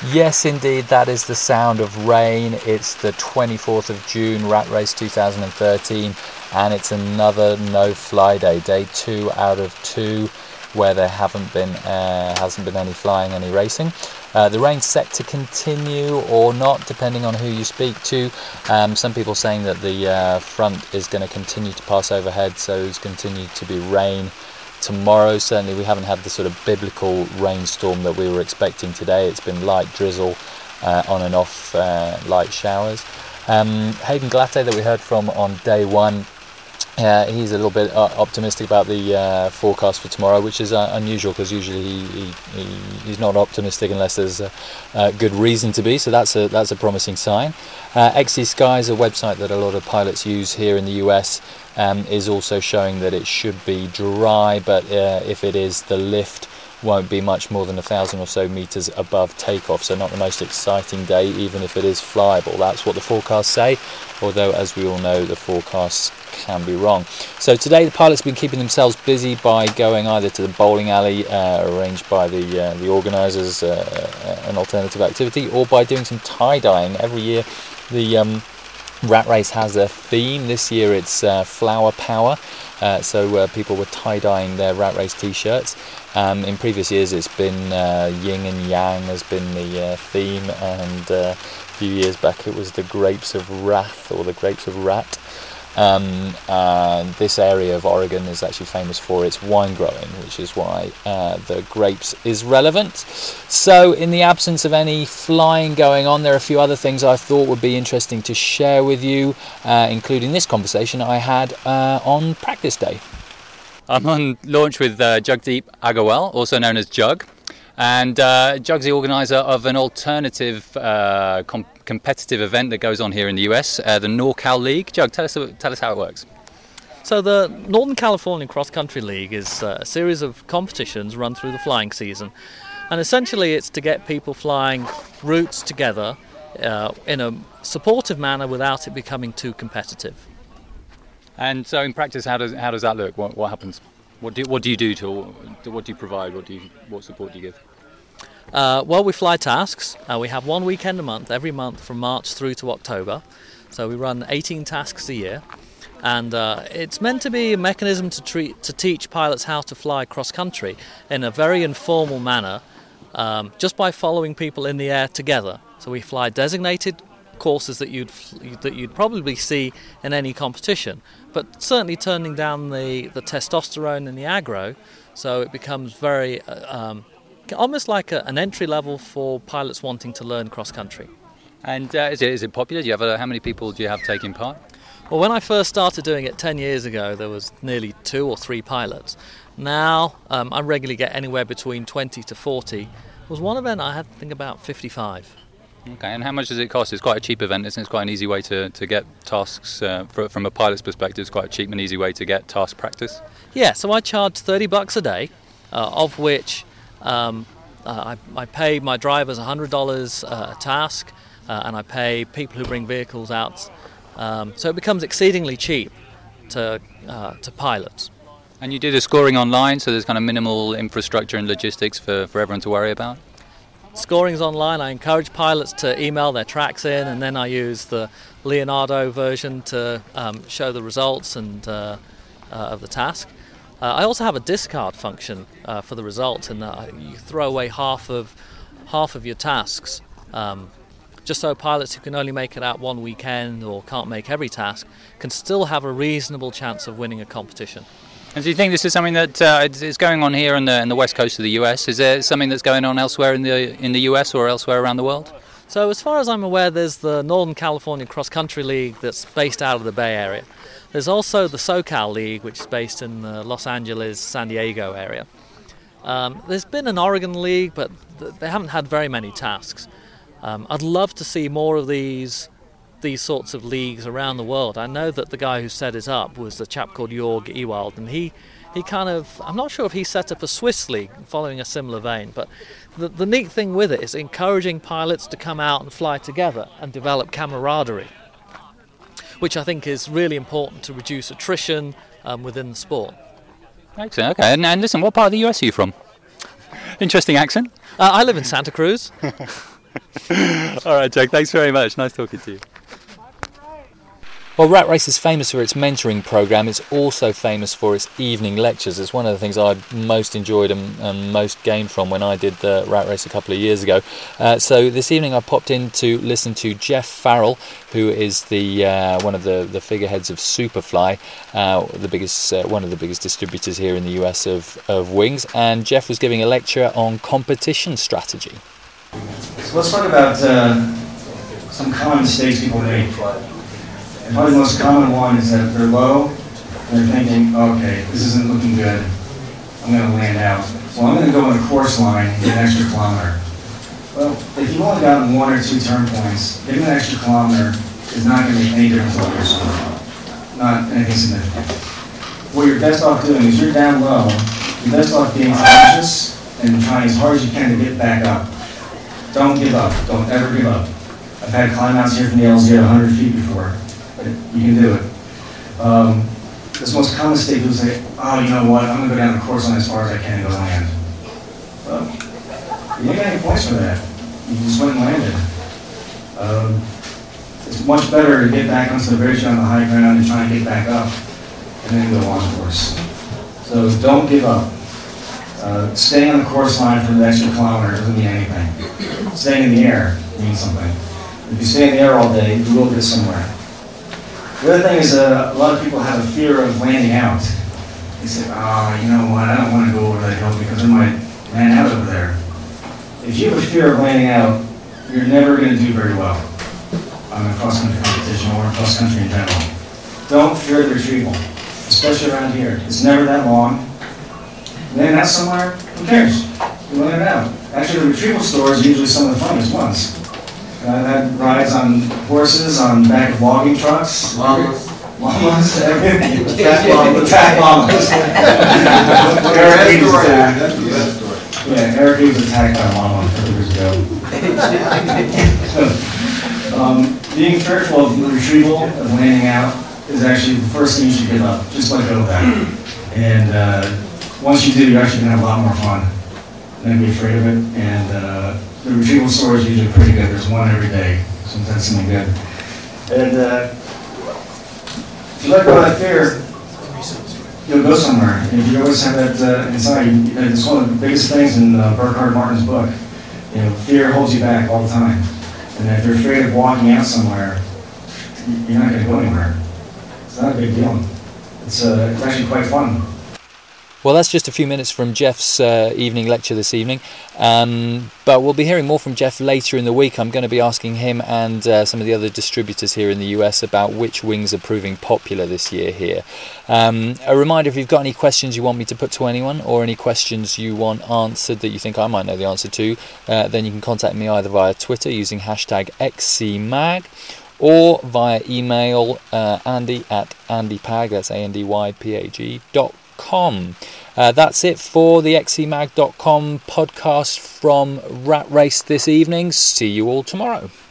Yes, indeed, that is the sound of rain. It's the 24th of June, Rat Race 2013, and it's another no-fly day, day 2 out of 2, where there hasn't been any flying, any racing. The rain's set to continue or not, depending on who you speak to. Some people saying that the front is going to continue to pass overhead, so there's continued to be rain tomorrow. Certainly we haven't had the sort of biblical rainstorm that we were expecting today. It's been light drizzle, on and off, light showers. Hayden Glatte, that we heard from on day 1, he's a little bit optimistic about the forecast for tomorrow, which is unusual, because usually he's not optimistic unless there's a good reason to be. So that's a promising sign. XC Skies, a website that a lot of pilots use here in the US, is also showing that it should be dry, but if it is, the lift won't be much more than 1,000 or so meters above takeoff, so not the most exciting day, even if it is flyable. That's what the forecasts say, although as we all know, the forecasts can be wrong. So today the pilots have been keeping themselves busy by going either to the bowling alley, arranged by the organisers, an alternative activity, or by doing some tie-dyeing. Every year the Rat Race has a theme. This year it's flower power, so people were tie-dyeing their Rat Race t-shirts. In previous years it's been yin and yang has been the theme, and a few years back it was the grapes of wrath, or the grapes of rat. And this area of Oregon is actually famous for its wine growing, which is why the grapes is relevant. So in the absence of any flying going on, there are a few other things I thought would be interesting to share with you, including this conversation I had on practice day. I'm on launch with Jagdeep Agarwal, also known as Jug. And Jug's the organiser of an alternative competitive event that goes on here in the US, the NorCal League. Jug, tell us how it works. So the Northern California Cross Country League is a series of competitions run through the flying season. And essentially it's to get people flying routes together in a supportive manner without it becoming too competitive. And so in practice, how does that look? What happens? What do you do what do you provide? What support do you give? Well, we fly tasks. We have one weekend a month, every month from March through to October. So we run 18 tasks a year, and it's meant to be a mechanism to teach pilots how to fly cross country in a very informal manner, just by following people in the air together. So we fly designated courses that you'd probably see in any competition, but certainly turning down the testosterone and the aggro, so it becomes very almost like an entry level for pilots wanting to learn cross country. And is it popular? Do you have how many people do you have taking part? Well, when I first started doing it 10 years ago, there was nearly 2 or 3 pilots. Now I regularly get anywhere between 20 to 40. There was one event I had, I think, about 55. Okay, and how much does it cost? It's quite a cheap event, isn't it? It's quite an easy way to get tasks, from a pilot's perspective, it's quite a cheap and easy way to get task practice. Yeah, so I charge $30 a day, of which I pay my drivers $100 a task, and I pay people who bring vehicles out. So it becomes exceedingly cheap to pilots. And you do the scoring online, so there's kind of minimal infrastructure and logistics for everyone to worry about? Scoring's online. I encourage pilots to email their tracks in, and then I use the Leonardo version to show the results and of the task. I also have a discard function for the results, and you throw away half of your tasks, just so pilots who can only make it out one weekend or can't make every task can still have a reasonable chance of winning a competition. And do you think this is something that is going on here on the west coast of the US? Is there something that's going on elsewhere in the US or elsewhere around the world? So as far as I'm aware, there's the Northern California Cross Country League that's based out of the Bay Area. There's also the SoCal League, which is based in the Los Angeles, San Diego area. There's been an Oregon League, but they haven't had very many tasks. I'd love to see more of these sorts of leagues around the world. I know that the guy who set it up was a chap called Jörg Ewald, and he kind of, I'm not sure if he set up a Swiss league following a similar vein, but the neat thing with it is encouraging pilots to come out and fly together and develop camaraderie, which I think is really important to reduce attrition within the sport. Excellent, okay. And listen, what part of the US are you from? Interesting accent. I live in Santa Cruz. All right, Jack, thanks very much. Nice talking to you. Well, Rat Race is famous for its mentoring programme. It's also famous for its evening lectures. It's one of the things I most enjoyed and most gained from when I did the Rat Race a couple of years ago. So this evening I popped in to listen to Jeff Farrell, who is the one of the figureheads of Superfly, one of the biggest distributors here in the US of wings. And Jeff was giving a lecture on competition strategy. So let's talk about some common mistakes people make. And probably the most common one is that they're low, and they're thinking, okay, this isn't looking good, I'm going to land out. Well, I'm going to go on the course line and get an extra kilometer. Well, if you've only gotten 1 or 2 turn points, getting an extra kilometer is not going to make any difference on your score. Not anything significant. What you're best off doing is you're down low, you're best off being cautious and trying as hard as you can to get back up. Don't give up. Don't ever give up. I've had climb outs here from the LZ at 100 feet before. But you can do it. This most common mistake is say, oh, you know what, I'm going to go down the course line as far as I can and go land. Well, you ain't got any points for that. You just went and landed. It's much better to get back onto the bridge on the high ground and try and get back up and then go on course. So don't give up. Staying on the course line for the extra kilometer doesn't mean anything. Staying in the air means something. If you stay in the air all day, you will get somewhere. The other thing is a lot of people have a fear of landing out. They say, oh, you know what, I don't want to go over that hill because I might land out over there. If you have a fear of landing out, you're never going to do very well on a cross-country competition or cross-country in general. Don't fear the retrieval, especially around here. It's never that long. Land out somewhere, who cares? You land it out. Actually, the retrieval store is usually some of the funniest ones. I've had rides on horses, on back of logging trucks. Llamas, everything. Attack llamas. Eric was attacked. That's the best story. Yeah, Eric was attacked by a llama a couple years ago. Being fearful of the retrieval, of landing out, is actually the first thing you should give up. Just let go of that. And once you do, you're actually going to have a lot more fun. Don't be afraid of it. And the retrieval store is usually pretty good. There's one every day, so that's something good. And if you let go of that fear, you'll go somewhere. And if you always have that inside, it's one of the biggest things in Burkhard Martin's book. You know, fear holds you back all the time. And if you're afraid of walking out somewhere, you're not going to go anywhere. It's not a big deal. It's actually quite fun. Well, that's just a few minutes from Jeff's evening lecture this evening, but we'll be hearing more from Jeff later in the week. I'm going to be asking him and some of the other distributors here in the US about which wings are proving popular this year here. A reminder, if you've got any questions you want me to put to anyone or any questions you want answered that you think I might know the answer to, then you can contact me either via Twitter using hashtag XCMag or via email Andy@andypag, that's ANDYPAG.com. That's it for the XCMag.com podcast from Rat Race this evening. See you all tomorrow.